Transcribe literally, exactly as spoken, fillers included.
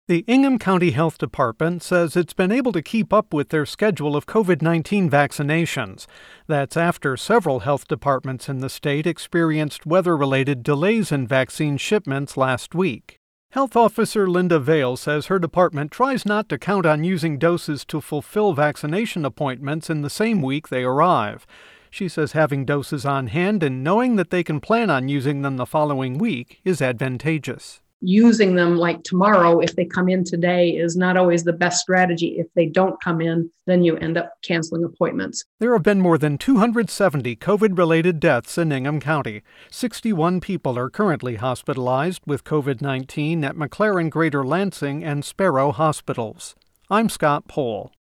The Ingham County Health Department says it's been able to keep up with their schedule of covid nineteen vaccinations. That's after several health departments in the state experienced weather-related delays in vaccine shipments last week. Health Officer Linda Vale says her department tries not to count on using doses to fulfill vaccination appointments in the same week they arrive. She says having doses on hand and knowing that they can plan on using them the following week is advantageous. Using them like tomorrow, if they come in today, is not always the best strategy. If they don't come in, then you end up canceling appointments. There have been more than two hundred seventy COVID-related deaths in Ingham County. sixty-one people are currently hospitalized with covid nineteen at McLaren Greater Lansing and Sparrow hospitals. I'm Scott Pohl.